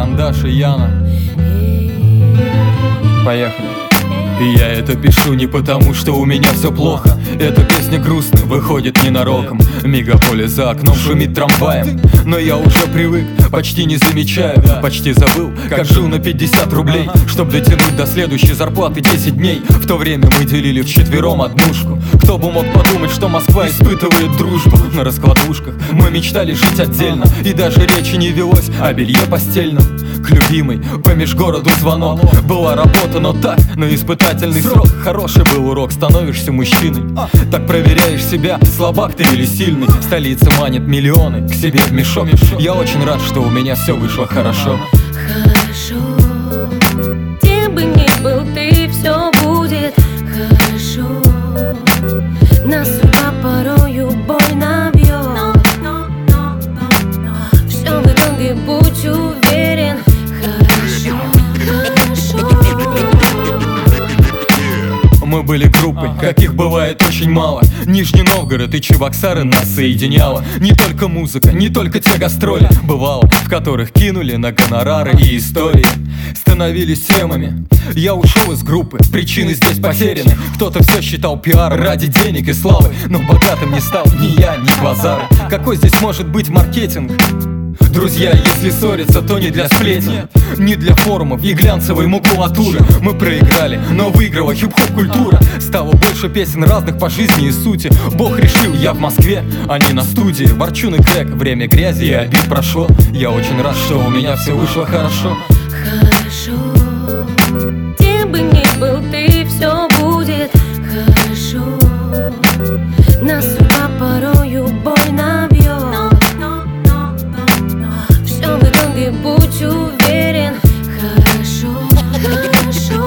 Карандаш и Яна. Поехали. И я это пишу не потому, что у меня все плохо. Эта песня грустная, выходит ненароком. Мегаполис за окном шумит трамваем. Но я уже привык, почти не замечаю. Почти забыл, как жил на 50 рублей, чтоб дотянуть до следующей зарплаты 10 дней. В то время мы делили вчетвером однушку. Кто бы мог подумать, что Москва испытывает дружбу. На раскладушках мы мечтали жить отдельно, и даже речи не велось о белье постельном. К любимой по межгороду звонок. Была работа, но так, на испытательный срок. Хороший был урок, становишься мужчиной. Так проверяешь себя, слабак ты или сильный. Столица манит миллионы к себе в мешок. Я очень рад, что у меня все вышло хорошо. Хорошо, где бы ни был ты, все будет хорошо. Нас судьба порою больно бьет. Все в итоге будь уверен. Хорошо, хорошо. Мы были группой, каких бывает очень мало. Нижний Новгород и Чебоксары нас соединяло. Не только музыка, не только те гастроли, бывало, в которых кинули на гонорары и истории. Становились темами. Я ушел из группы, причины здесь потеряны. Кто-то все считал пиар ради денег и славы, но богатым не стал ни я, ни базары. Какой здесь может быть маркетинг? Друзья, если ссорятся, то не для сплетен, не для форумов и глянцевой макулатуры. Мы проиграли, но выиграла хип-хоп культура. Стало больше песен разных по жизни и сути. Бог решил, я в Москве, а не на студии. Ворчун и крэк, время грязи и обид прошло. Я очень рад, что у меня все вышло хорошо. Хорошо, где бы ни был ты, все будет хорошо. Нас судьба порою больно бьет. Все в итоге будь уверен. Хорошо, хорошо.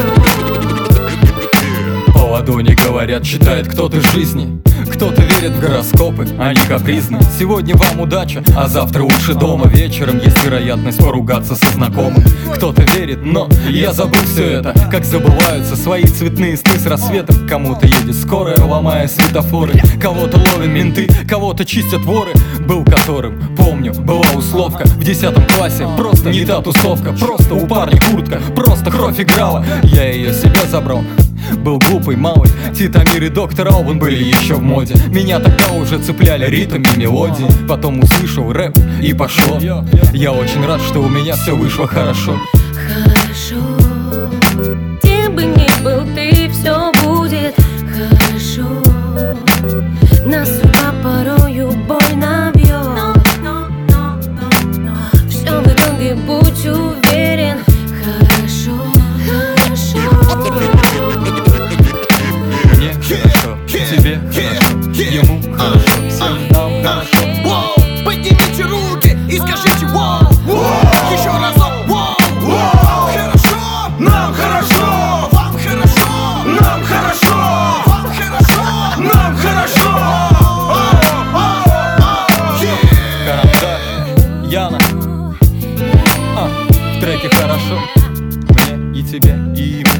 По ладони говорят, читает кто-то жизни. Кто-то верит в гороскопы, они капризны. Сегодня вам удача, а завтра лучше дома. Вечером есть вероятность поругаться со знакомым. Кто-то верит, но я забыл все это. Как забываются свои цветные сны с рассветом. Кому-то едет скорая, ломая светофоры. Кого-то ловят менты, кого-то чистят воры. Был которым, помню, была условка в 10 классе, просто не та тусовка. Просто у парня куртка, просто кровь играла. Я ее себе забрал. Был глупый, малый, Титамир и Доктор Албан были еще в моде. Меня тогда уже цепляли ритм и мелодии. Потом услышал рэп и пошло. Я очень рад, что у меня все вышло хорошо. Хорошо, где бы ни был ты, все будет хорошо. Нас судьба порою больно бьет. Все в итоге будь уверен. Хорошо, хорошо. Мне хорошо, тебе хорошо, ему хорошо, всем нам хорошо. Воу, поднимите руки и скажите воу. Еще разок воу. Хорошо, нам хорошо. Вам хорошо, нам хорошо. Вам хорошо, нам хорошо. Карандаш, Яна. В треке хорошо, мне и тебе, и ему.